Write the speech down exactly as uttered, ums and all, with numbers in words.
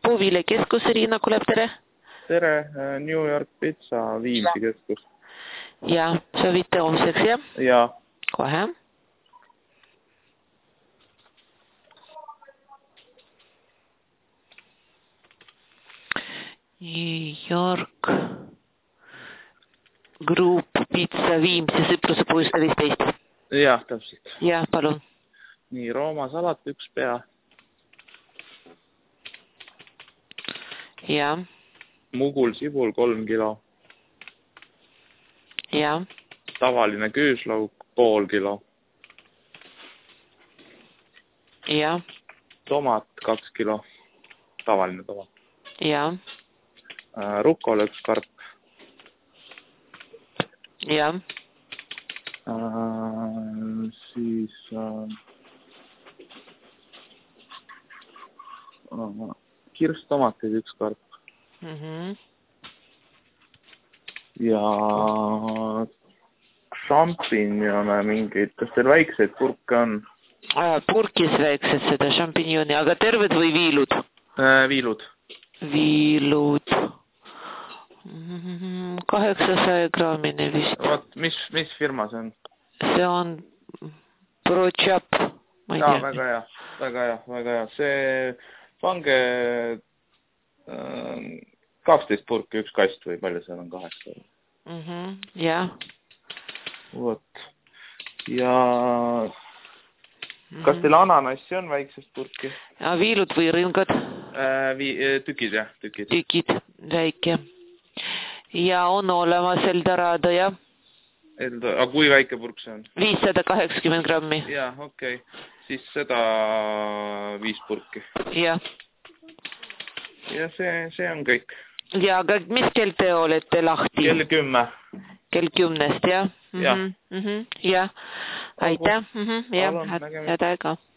puuviljakeskus, Riina Kulev, tere! Tere, New York Pizza, Viimsi keskus. Ja, soovite homseks, jah? Ja. Kohe. New York Group Pizza Viimsi Sõpruse puistu viisteist. Jah, täpselt. Jah, palun. Nii, Rooma salat, üks pea. Ja. Mugul sibul, kolm kilo. Ja. Tavaline küüslauk, pool kilo. Ja. Tomat, kaks kilo. Tavaline tomat. Ja. Rukol, üks karp. Ja. Äh, siis äh, kirstomatid, üks karp. Mhm. Ja šampinjone mingeid. Kas teil väikseid purke on? Purkis väiksed seda šampinjoni, aga terved või viilud? Äh, viilud. Viilud. kaheksasaja grammine vist. Oot, mis, mis firma see on? See on ProChap. Jaa, väga hea, väga hea, väga hea. See pange äh, kaksteist purki, üks kast või palju seal on kaheksa? Mhm, jah. Vot. Ja kas teil ananassi on väiksest purki? Ja, viilud või rõngad? Äh, vi, tükid, jah, tükid. Tükid, väike. Ja on olemas Eldorado, jah? Eldorado, aga kui väike purk see on? viissada kaheksakümmend grammi. Jaa, okei. Okay. Siis seda viis purki. Jah. Ja see, see on kõik. Ja, aga mis kell te olete lahti? Kell kümme. Kell kümnest, jah? Jah. Mhm, mhm, jah. Aitäh, mhm, jah, head aega.